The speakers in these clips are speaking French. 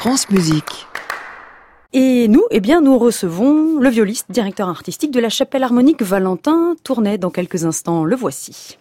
France Musique. Et nous, nous recevons le violiste, directeur artistique de la Chapelle Harmonique, Valentin Tournay. Dans quelques instants, le voici.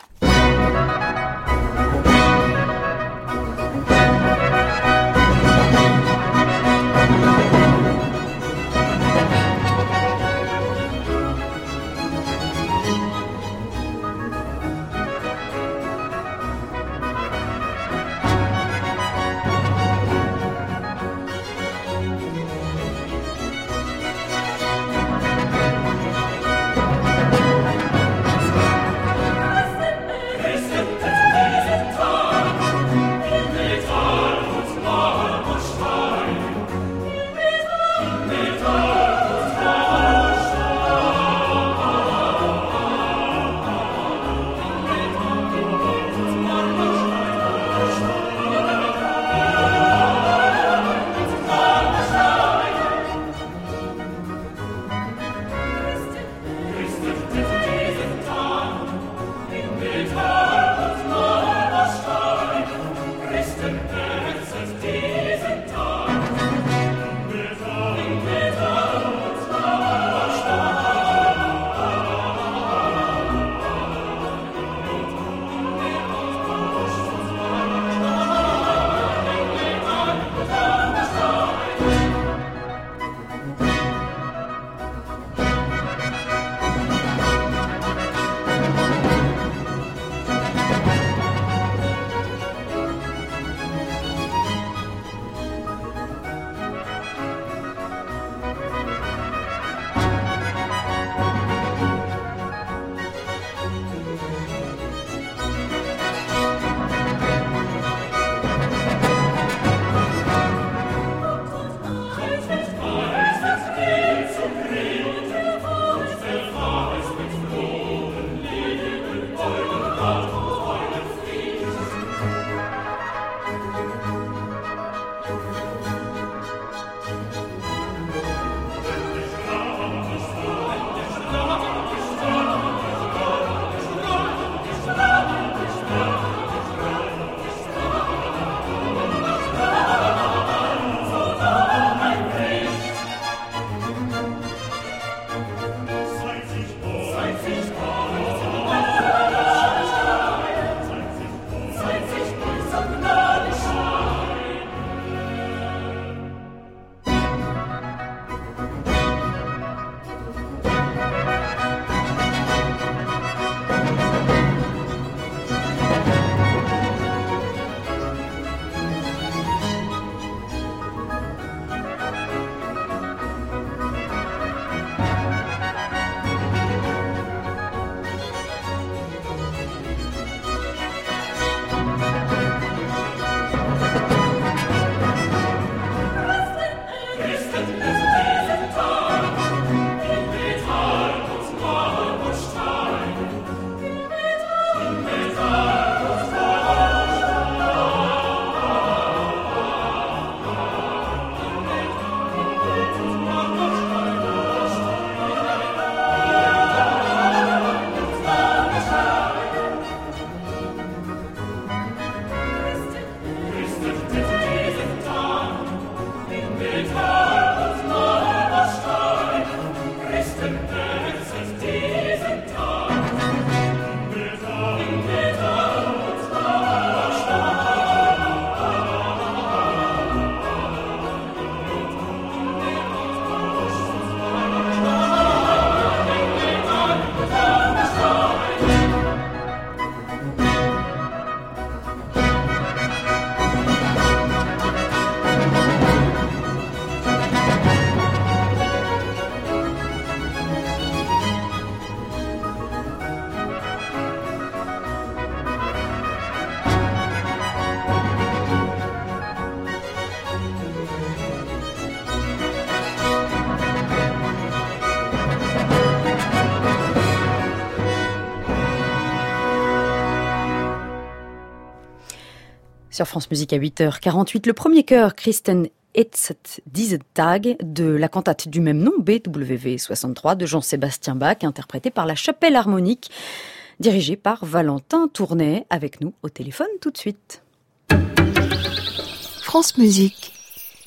Sur France Musique à 8h48, le premier chœur Christen Jetzt diesen Tag de la cantate du même nom, BWV 63 de Jean-Sébastien Bach, interprétée par la Chapelle Harmonique, dirigée par Valentin Tournay, avec nous au téléphone tout de suite. France Musique.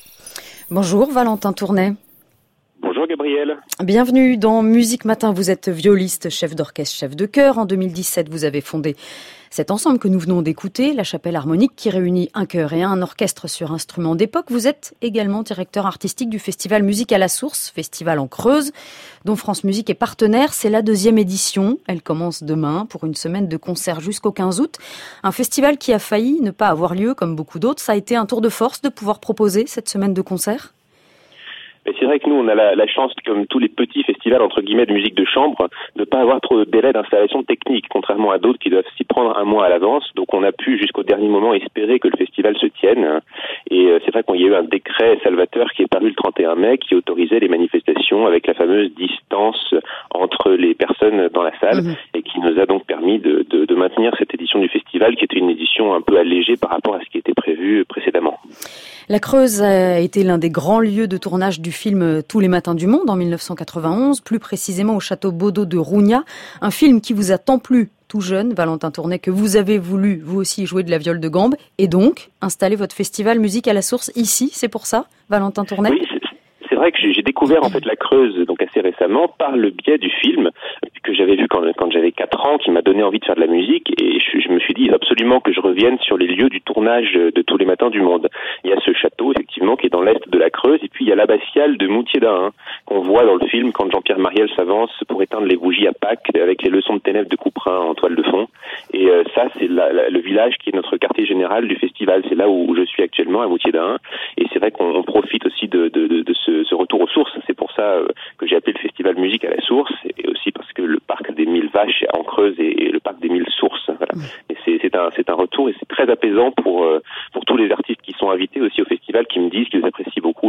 Bonjour Valentin Tournet. Bonjour Gabriel. Bienvenue dans Musique Matin. Vous êtes violiste, chef d'orchestre, chef de chœur. En 2017, vous avez fondé cet ensemble que nous venons d'écouter, la Chapelle Harmonique, qui réunit un chœur et un orchestre sur instruments d'époque. Vous êtes également directeur artistique du festival Musique à la Source, festival en Creuse, dont France Musique est partenaire. C'est la 2e édition. Elle commence demain pour une semaine de concerts jusqu'au 15 août. Un festival qui a failli ne pas avoir lieu comme beaucoup d'autres. Ça a été un tour de force de pouvoir proposer cette semaine de concerts. Mais c'est vrai que nous, on a la chance, comme tous les petits festivals, entre guillemets, de musique de chambre, de pas avoir trop de délai d'installation technique, contrairement à d'autres qui doivent s'y prendre un mois à l'avance. Donc on a pu, jusqu'au dernier moment, espérer que le festival se tienne. Et c'est vrai qu'il y a eu un décret Salvateur qui est paru le 31 mai, qui autorisait les manifestations avec la fameuse distance entre les personnes dans la salle, et qui nous a donc permis de maintenir cette édition du festival, qui était une édition un peu allégée par rapport à ce qui était prévu précédemment. La Creuse a été l'un des grands lieux de tournage du film Tous les matins du monde en 1991, plus précisément au château Baudot de Rougna, un film qui vous a tant plu tout jeune, Valentin Tournet, que vous avez voulu vous aussi jouer de la viole de gambe et donc installer votre festival Musique à la Source ici, c'est pour ça, Valentin Tournet? Oui, c'est vrai que j'ai découvert en fait la Creuse donc assez récemment par le biais du film que j'avais vu quand j'avais 4 ans, qui m'a donné envie de faire de la musique, et je me suis dit absolument que je revienne sur les lieux du tournage de Tous les matins du monde. Il y a ce château effectivement qui est dans l'est de la Creuse, et puis il y a l'abbatiale de Moutier-d'Ahin qu'on voit dans le film quand Jean-Pierre Mariel s'avance pour éteindre les bougies à Pâques avec les leçons de ténèbres de Couperin en toile de fond. Et ça c'est le village qui est notre quartier général du festival. C'est là où je suis actuellement, à Moutier-d'Ahin, et c'est vrai qu'on profite aussi de ce retour aux sources. C'est pour ça que j'ai appelé le festival Musique à la Source, et aussi parce que le parc des 1000 vaches en Creuse et le parc des 1000 sources. Voilà. Et c'est un retour, et c'est très apaisant pour tous les artistes qui sont invités aussi au festival, qui me disent qu'ils apprécient beaucoup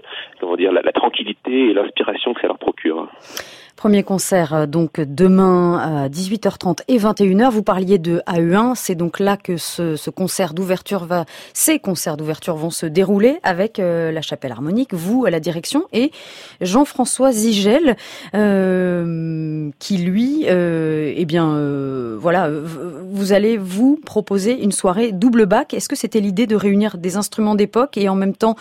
la tranquillité et l'inspiration que ça leur procure. Premier concert donc demain à 18h30 et 21h. Vous parliez de AE1, c'est donc là que ces concerts d'ouverture vont se dérouler avec la Chapelle Harmonique, vous à la direction, et Jean-François Zigel qui lui vous allez vous proposer une soirée double bac. Est-ce que c'était l'idée de réunir des instruments d'époque et en même temps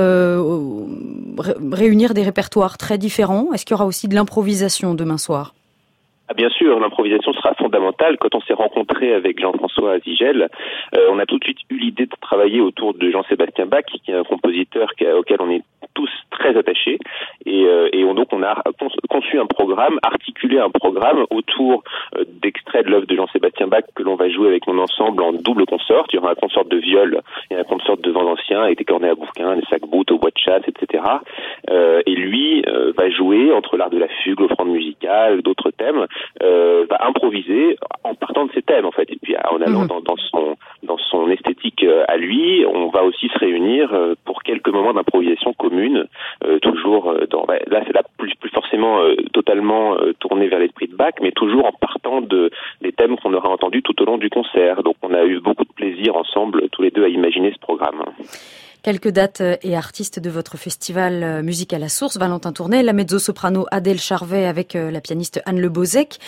réunir des répertoires très différents? Est-ce qu'il y aura aussi de l'improvisation demain soir? Ah, bien sûr, l'improvisation sera fondamentale. Quand on s'est rencontré avec Jean-François Zigel, on a tout de suite eu l'idée de travailler autour de Jean-Sébastien Bach, qui est un compositeur auquel on est tous très attachés, et donc on a conçu un programme, articulé un programme autour d'extraits de l'œuvre de Jean-Sébastien Bach que l'on va jouer avec mon ensemble en double consort. Il y aura un consort de viol et un consort de vent ancien avec des cornets à bouquin, des sacs-boutes au bois de chasse, etc. Et lui va jouer entre l'art de la fugue, l'offrande musicale, d'autres thèmes, va improviser en partant de ses thèmes en fait, et puis en allant dans son esthétique à lui. On va aussi se réunir pour quelques moments d'improvisation commune, toujours là c'est là plus forcément totalement tourné vers l'esprit de Bach, mais toujours en partant des thèmes qu'on aura entendus tout au long du concert. Donc on a eu beaucoup de plaisir ensemble tous les deux à imaginer ce programme. Quelques dates et artistes de votre festival Musique à la Source, Valentin Tournet, la mezzo-soprano Adèle Charvet avec la pianiste Anne Le Bozec.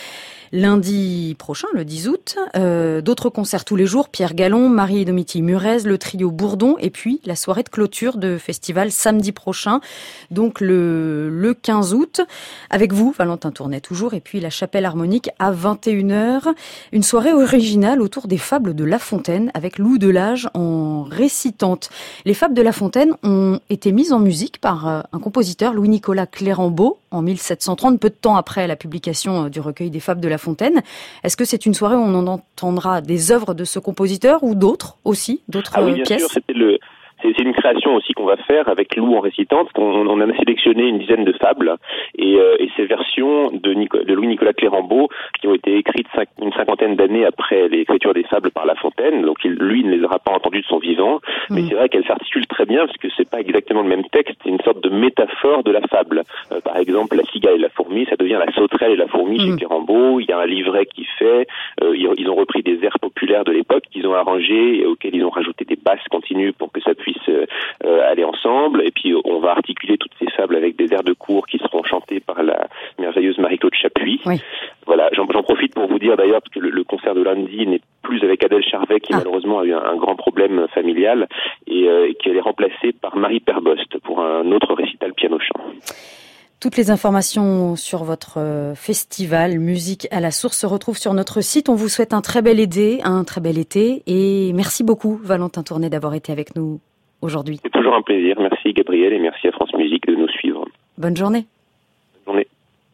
Lundi prochain, le 10 août, d'autres concerts tous les jours, Pierre Gallon, Marie Domitille Murez, le trio Bourdon, et puis la soirée de clôture de festival samedi prochain, donc le 15 août, avec vous, Valentin Tournet toujours, et puis la Chapelle Harmonique à 21h, une soirée originale autour des fables de La Fontaine, avec Lou Delage en récitante. Les fables de La Fontaine ont été mises en musique par un compositeur, Louis-Nicolas Clérambault, en 1730, peu de temps après la publication du recueil des fables de La Fontaine. Est-ce que c'est une soirée où on en entendra des œuvres de ce compositeur ou d'autres aussi, d'autres bien pièces? sûr, c'est une création aussi qu'on va faire avec Lou en récitante. On a sélectionné une dizaine de fables et ces versions de Louis-Nicolas Clérambault qui ont été écrites une cinquantaine d'années après l'écriture des fables par La Fontaine. Donc lui ne les aura pas entendues de son vivant, mais c'est vrai qu'elles s'articulent très bien parce que c'est pas exactement le même texte, c'est une sorte de métaphore de la fable. Par exemple, la cigale et la fourmi, ça devient la sauterelle et la fourmi chez Clérambault. Il y a un livret qui fait, ils ont repris des airs populaires de l'époque qu'ils ont arrangés et auxquels ils ont rajouté des basses continues pour que ça puisse aller ensemble. Et puis on va articuler toutes ces fables avec des airs de cour qui seront chantés par la merveilleuse Marie-Claude Chapuis. Oui. Voilà, j'en profite pour vous dire d'ailleurs que le concert de lundi n'est plus avec Adèle Charvet qui malheureusement a eu un grand problème familial et elle est remplacée par Marie Perbost pour un autre récital piano-chant. Toutes les informations sur votre festival Musique à la Source se retrouvent sur notre site. On vous souhaite un très bel été et merci beaucoup Valentin Tournet d'avoir été avec nous aujourd'hui. C'est toujours un plaisir. Merci Gabriel et merci à France Musique de nous suivre. Bonne journée. Bonne journée.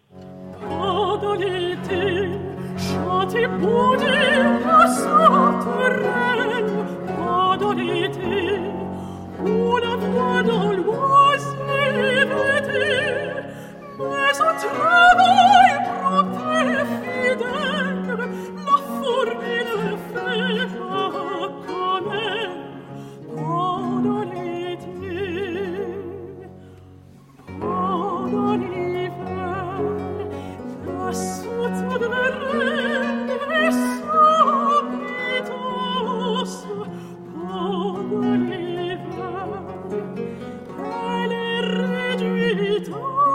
Mais au travail prompt et fidèle, la fourmile fera comme elle pendant l'été. Pendant l'hiver, la soute de reine est sans pitance. Pendant l'hiver, elle est réduite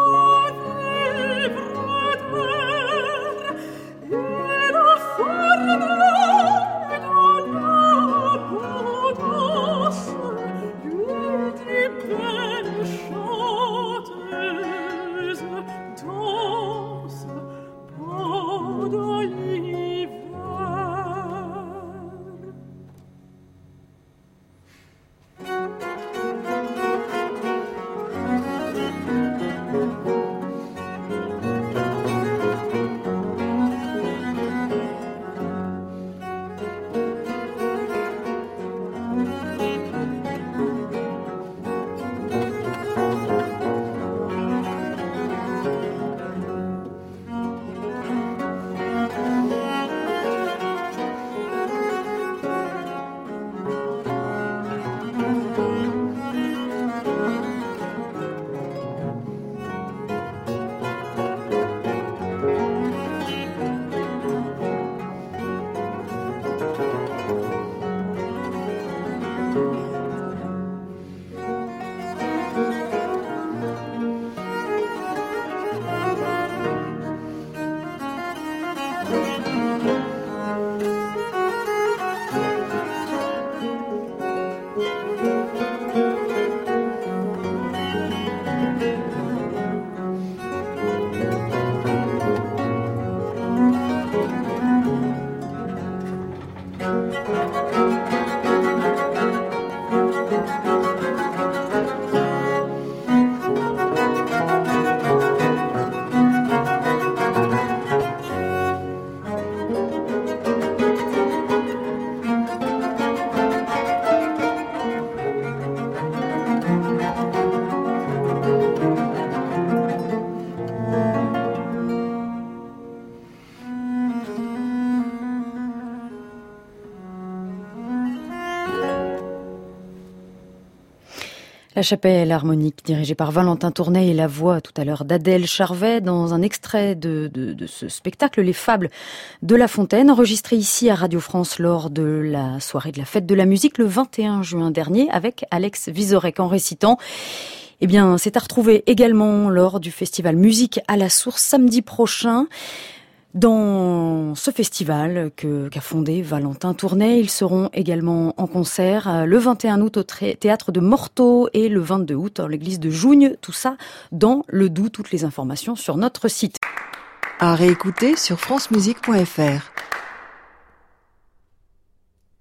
La chapelle harmonique dirigée par Valentin Tournet et la voix tout à l'heure d'Adèle Charvet dans un extrait de ce spectacle Les Fables de La Fontaine, enregistré ici à Radio France lors de la soirée de la fête de la musique le 21 juin dernier avec Alex Vizorek en récitant. Eh bien, c'est à retrouver également lors du festival Musique à la Source samedi prochain. Dans ce festival qu'a fondé Valentin Tournet, ils seront également en concert le 21 août au théâtre de Morteau et le 22 août dans l'église de Jougne. Tout ça dans le Doubs. Toutes les informations sur notre site. À réécouter sur francemusique.fr.